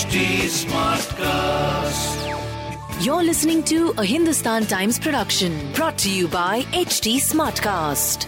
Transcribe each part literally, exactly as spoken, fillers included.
H T Smartcast. You're listening to a Hindustan Times production brought to you by H T Smartcast.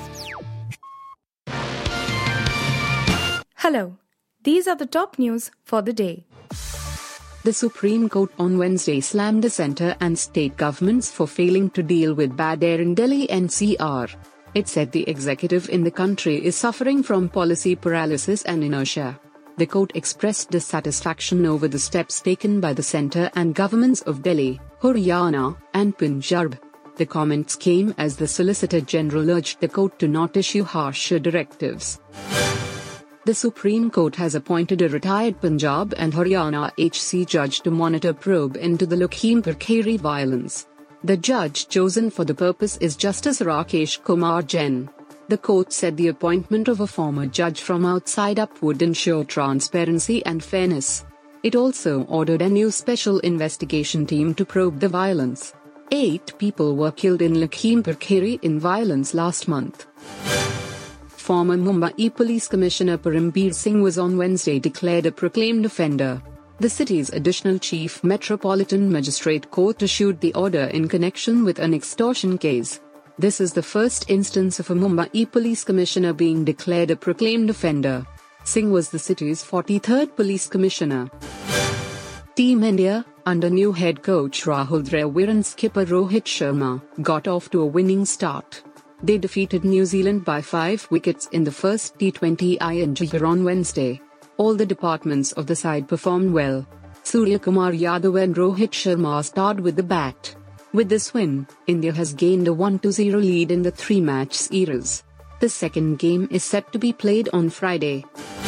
Hello, these are the top news for the day. The Supreme Court on Wednesday slammed the centre and state governments for failing to deal with bad air in Delhi N C R. It said the executive in the country is suffering from policy paralysis and inertia. The court expressed dissatisfaction over the steps taken by the centre and governments of Delhi, Haryana, and Punjab. The comments came as the Solicitor General urged the court to not issue harsher directives. The Supreme Court has appointed a retired Punjab and Haryana H C judge to monitor probe into the Lakhimpur Kheri violence. The judge chosen for the purpose is Justice Rakesh Kumar Jain. The court said the appointment of a former judge from outside up would ensure transparency and fairness. It also ordered a new special investigation team to probe the violence. Eight people were killed in Lakhimpur Kheri in violence last month. Former Mumbai Police Commissioner Parambir Singh was on Wednesday declared a proclaimed offender. The city's additional chief metropolitan magistrate court issued the order in connection with an extortion case. This is the first instance of a Mumbai police commissioner being declared a proclaimed offender. Singh was the city's forty-third police commissioner. Team India, under new head coach Rahul Dravid and skipper Rohit Sharma, got off to a winning start. They defeated New Zealand by five wickets in the first T twenty I in Jharkhand on Wednesday. All the departments of the side performed well. Surya Kumar Yadav and Rohit Sharma starred with the bat. With this win, India has gained a one to zero lead in the three-match series. The second game is set to be played on Friday.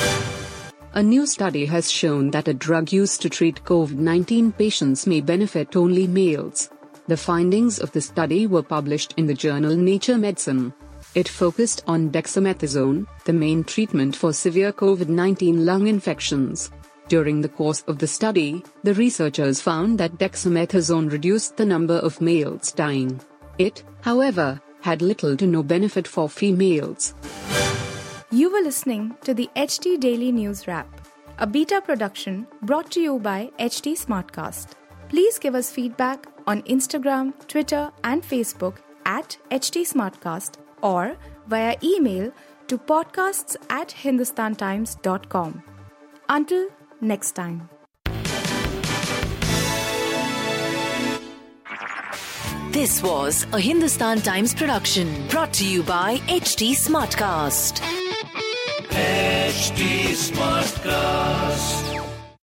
A new study has shown that a drug used to treat COVID nineteen patients may benefit only males. The findings of the study were published in the journal Nature Medicine. It focused on dexamethasone, the main treatment for severe COVID nineteen lung infections. During the course of the study, the researchers found that dexamethasone reduced the number of males dying. It, however, had little to no benefit for females. You were listening to the H T Daily News Wrap, a beta production brought to you by H T Smartcast. Please give us feedback on Instagram, Twitter, and Facebook at H T Smartcast or via email to podcasts at hindustantimes dot com. Until next time. This was a Hindustan Times production brought to you by H T Smartcast. H T Smartcast.